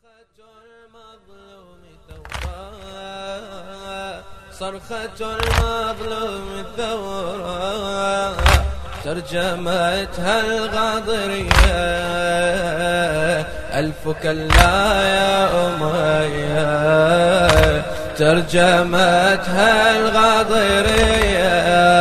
صرخة المظلوم ثورة ترجمتها الغاضرية ألف كلا يا أمية ترجمتها الغاضرية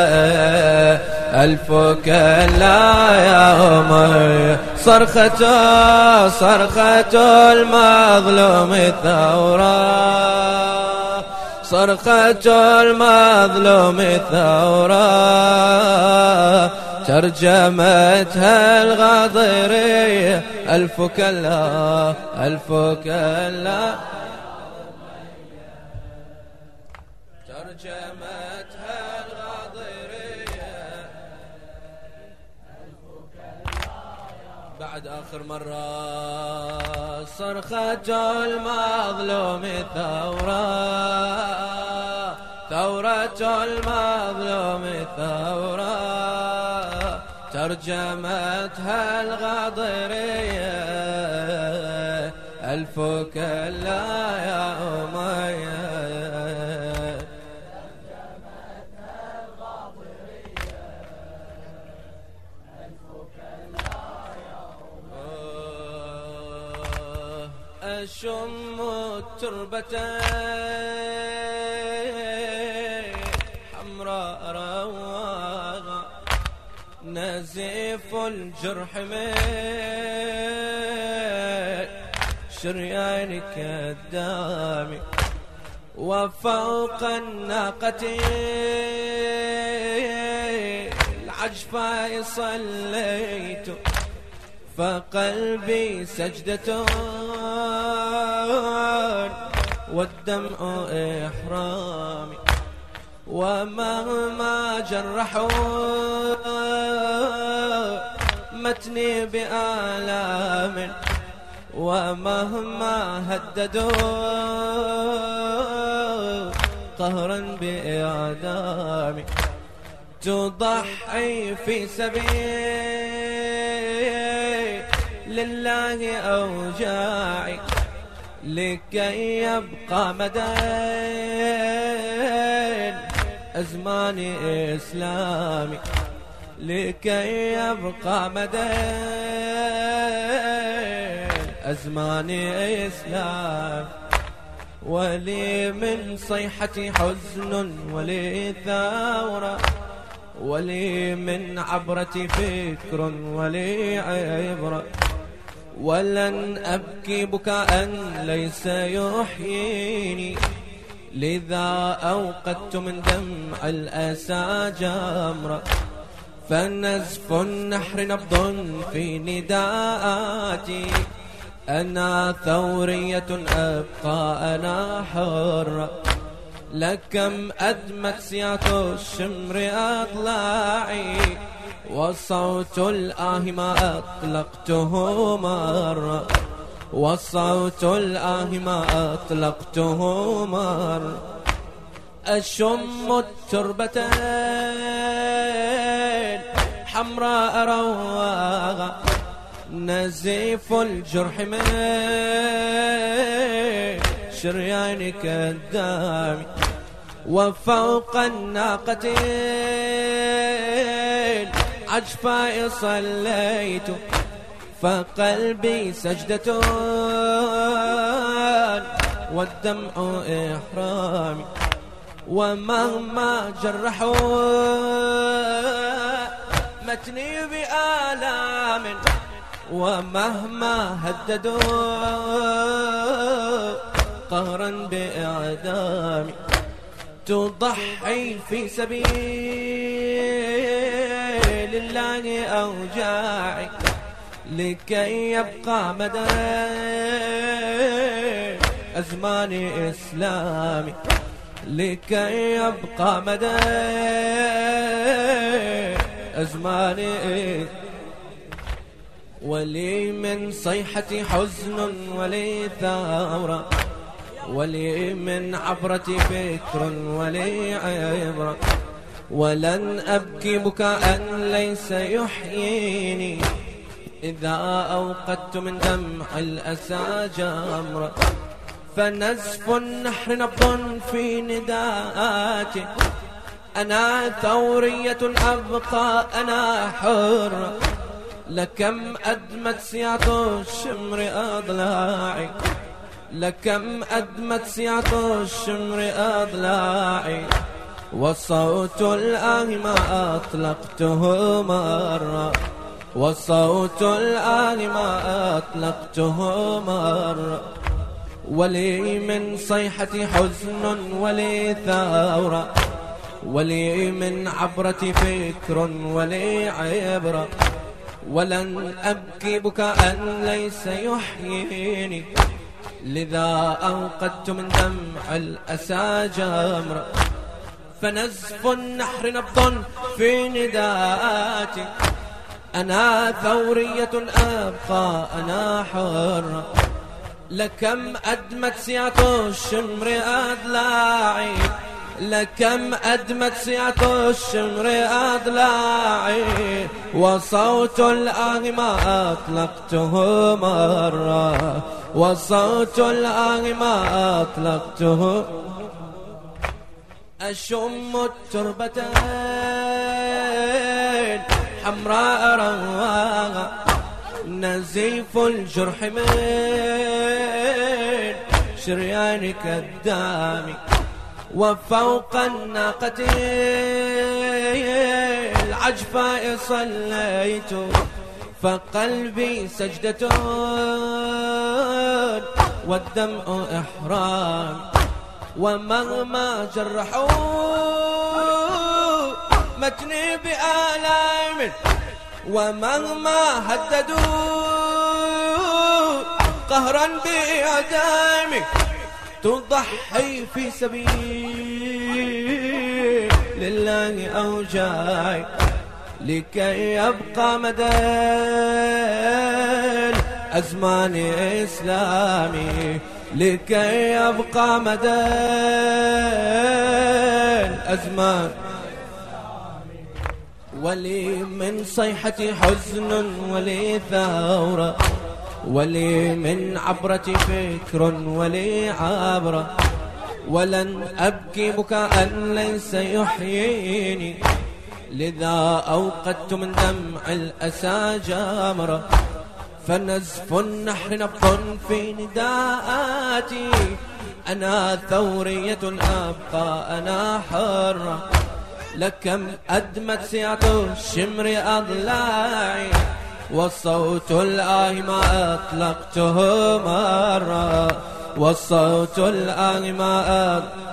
ألف كلا يا أمية صرخة المظلوم ثورة صرخة المظلوم ثورة ترجمتها الغاضرية ألف كلا ألف كلا ترجمتها الغاضرية بعد آخر مرة صرخة المظلوم ثورة المظلوم ثورة ترجمتها الغاضرية ألف كلا يا أمية أشم التربة حمراء رواغة نزيف الجرح من شريانك الدامي وفوق الناقة العجفاء صليت فقلبي سجدة والدمع إحرامي ومهما جرحوا متني بآلام ومهما هددوا قهرا بإعدامي تضحي في سبيل لله أوجاعي لكي يبقى مدى أزمان إسلامي لكي يبقى مدى أزمان إسلام ولي من صيحتي حزن ولي ثورة ولي من عبرتي فكر ولي عبرة ولن أبكي بكاء ليس يحييني لذا أوقدت من دمع الأسى جمرة فنزف النحر نبض في نداءاتي أنا ثورية أبقى أنا حرة لكم أدمت سيات الشمر أضلاعي وصوت الآه ما أطلقته مرة وصوت الآه ما أطلقته مرة أشم التربتين حمراء رواغة نزيف الجرح من شريانك الدامي وفوق الناقتين عجفاء صليت فقلبي سجدة والدمع إحرامي ومهما جرحوا متني بآلام ومهما هددوا قهرا بإعدامي تضحي في سبيل الله أوجاعي لكي يبقى مدى أزمان إسلامي لكي يبقى مدى أزمان ولي من صيحتي حزن ولي ثورة ولي من عبرتي فكر ولي عبرة ولن أبكي بكاء ليس يحييني إذا أوقدت من دمع الأسى جمرة، فنزف النحر نبض في نداءاتي، أنا ثورية أبقى أنا حر، لكم أدمت سياط الشمر أضلاعي، لكم أدمت سياط الشمر أضلاعي، وصوت الآه ما أطلقته مرة، وصوت الآه ما أطلقته مرة، ولي من صيحة حزن ولي ثورة، ولي من عبرة فكر ولي عبرة، ولن أبكي بكاء ليس يحييني، لذا أوقدت من دمع الأسى جمرة، فنزف النحر نبض في نداءاتي، أنا ثورية أبقى أنا حر، لكم أدمت سياط الشمر أضلاعي، لكم أدمت سياط الشمر أضلاعي، وصوت الآه ما أطلقته مرة، وصوت الآه ما أطلقته. أشم التربتين حمراء رواها، نزيف الجرح من شريانك الدامي، وفوق الناقة العجفاء صليت، فقلبي سجدة والدمع إحرام، ومهما جرحوا متني بآلام، ومهما هددوا قهرا بإعدامي، تضحي في سبيل لله أوجاعي، لكي يبقى مدى الأزمان إسلامي، لكي يبقى مدى الأزمان. ولي من صيحة حزن ولي ثورة، ولي من عبرة فكر ولي عبرة، ولن أبكي بكاء ليس يحييني، لذا أوقدت من دمع الأسى جمرة، فنزف النحر نبض في نداءاتي، أنا ثورية أبقى أنا حرة، لكم أدمت سياط الشمر أضلاعي، والصوت الآه ما أطلقته مرة، والصوت الآه ما أطلقته.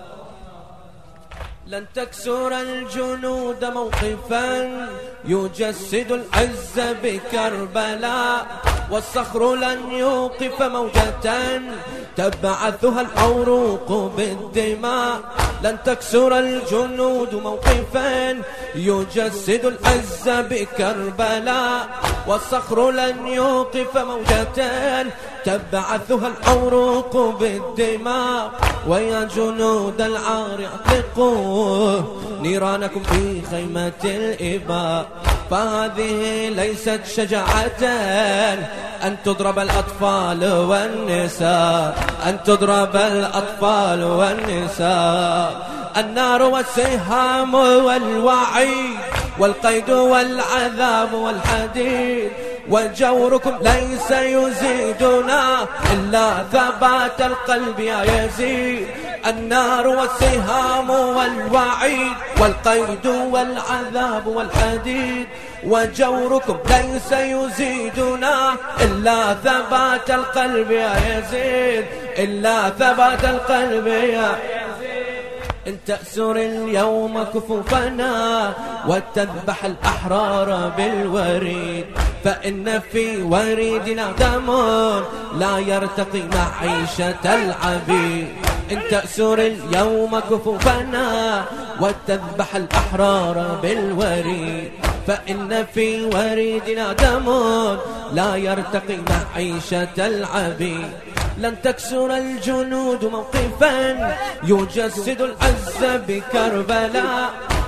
لن تكسر الجنود موقفا يجسد العز بكربلاء، والصخر لن يوقف موجة تبعثها العروق بالدماء. لن تكسر الجنود موقفا يجسد العز بكربلاء، والصخر لن يوقف موجة تبعثها العروق بالدماء. ويا جنود العار اطلقوا نيرانكم في خيمة الإباء، فهذه ليست شجاعة أن تضرب الأطفال والنساء، أن تضرب الأطفال والنساء. النار والسهام والوعيد والقيد والعذاب والحديد، وجوركم ليس يزيدنا إلا ثبات القلب يا يزيد. النار والسهام والوعيد والقيد والعذاب والحديد، وجوركم ليس يزيدنا إلا ثبات القلب يا يزيد، إلا ثبات القلب يا يزيد. إن تأسر اليوم كفوفنا وتذبح الأحرار بالوريد، فإن في وريدنا دم لا يرتقي معيشة العبيد. إن تأسر اليوم كفوفنا وتذبح الأحرار بالوريد، فإن في وريدنا دم لا يرتقي معيشة العبيد. لن تكسر الجنود موقفا يجسد العز بكربلاء،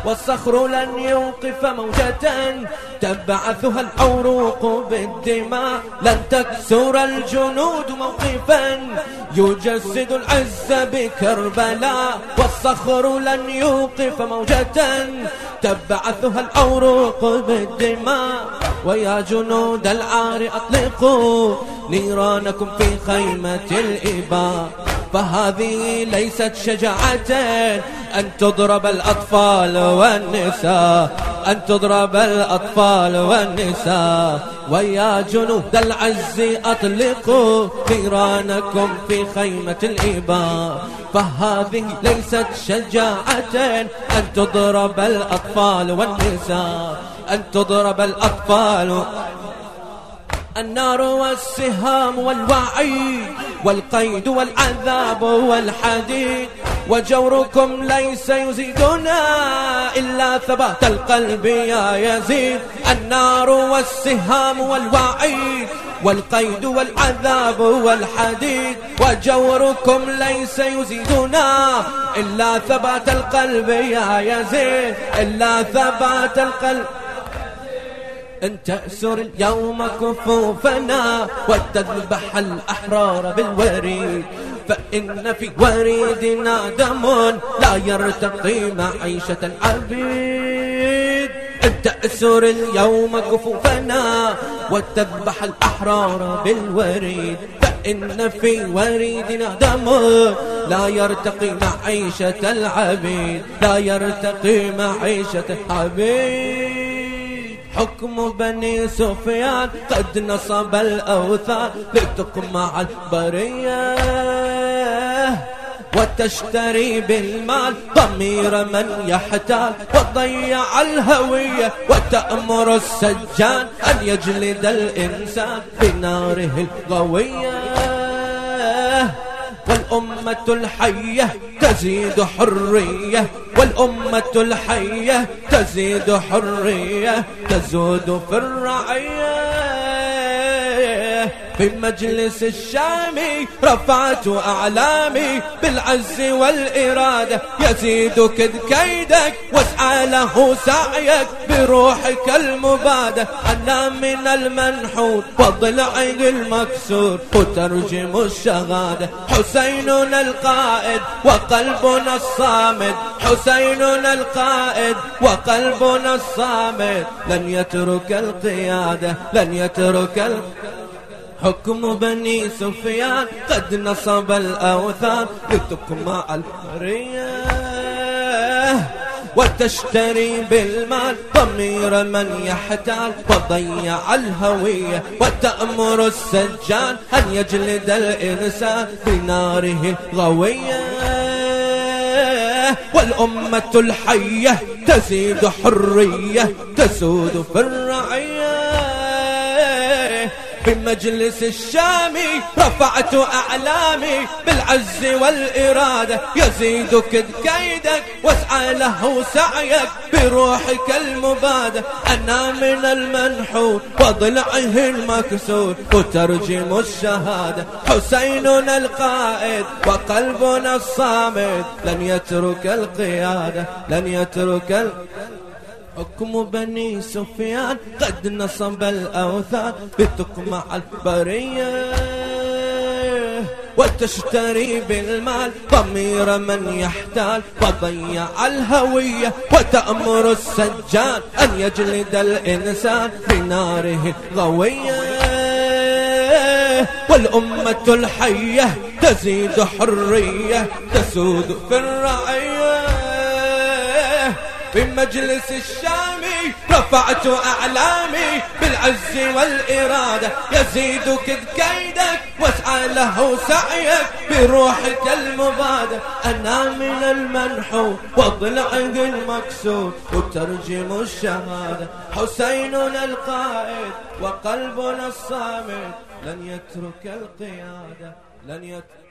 والصخر لن يوقف موجة تبعثها العروق بالدماء. لن تكسر الجنود موقفا يجسد العز بكربلاء، والصخر لن يوقف موجة تبعثها العروق بالدماء. ويا جنود العار أطلقوا نيرانكم في خيمة الإباء، فهذه ليست شجاعة أن تضرب الأطفال والنساء، أن تضرب الأطفال والنساء. ويا جنود العز أطلقوا نيرانكم في خيمة الإباء، فهذه ليست شجاعة أن تضرب الأطفال والنساء، أن تضرب الأطفال. النار والسهام والوعيد والقيد والعذاب والحديد، وجوركم ليس يزيدنا إلا ثبات القلب يا يزيد. النار والسهام والوعيد والقيد والعذاب والحديد، وجوركم ليس يزيدنا إلا ثبات القلب يا يزيد، إلا ثبات القلب. أن تأسر اليوم كفوفنا وتذبح الأحرار بالوريد، فإن في وريدنا دم لا يرتقي معيشة العبيد. أن تأسر اليوم كفوفنا وتذبح الأحرار بالوريد، فإن في وريدنا دم لا يرتقي معيشة العبيد، لا يرتقي معيشة العبيد. حكم بني سفيان قد نصب الأوثان لتقمع البرية، وتشتري بالمال ضمير من يحتال وضيع الهوية، وتأمر السجان أن يجلد الإنسان بناره الغوية. والأمة الحية تزيد حرية، والأمة الحية تزيد حرية، تزود في الرعية. في مجلس الشام رفعت أعلامي بالعز والإرادة، يزيد كيدك واسعى له سعيك بروحك المبادة. أنا من المنحوت وضلعي المكسور وترجم الشهادة، حسيننا القائد وقلبنا الصامد، حسيننا القائد وقلبنا الصامد. لن يترك القيادة، لن يترك حكم بني سفيان قد نصب الأوثان لتقمع الحرية، وتشتري بالمال ضمير من يحتال وضيع الهوية، وتأمر السجان أن يجلد الإنسان بناره الغوية. والأمة الحية تزيد حرية، تسود في الرعية. في مجلس الشام رفعت أعلامي بالعز والإرادة، يزيد كيدك واسعى له سعيك بروحك المبادة. أنا من المنحوت وضلعه المكسور وترجم الشهادة، حسيننا القائد وقلبنا الصامد. لن يترك القيادة، لن يترك حكم بني سفيان قد نصب الأوثان بتقمع البرية، وتشتري بالمال ضمير من يحتال وضيع الهوية، وتأمر السجان أن يجلد الإنسان بناره الغوية. والأمة الحية تزيد حرية، تسود في الرعية. في مجلس الشام رفعت أعلامي بالعز والإرادة، يزيد كيدك واسعى له سعيك بروحك المبادة. أنا من المنحوت وضلعه المكسور وترجم الشهادة، حسيننا القائد وقلبنا الصامد. لن يترك القيادة، لن يترك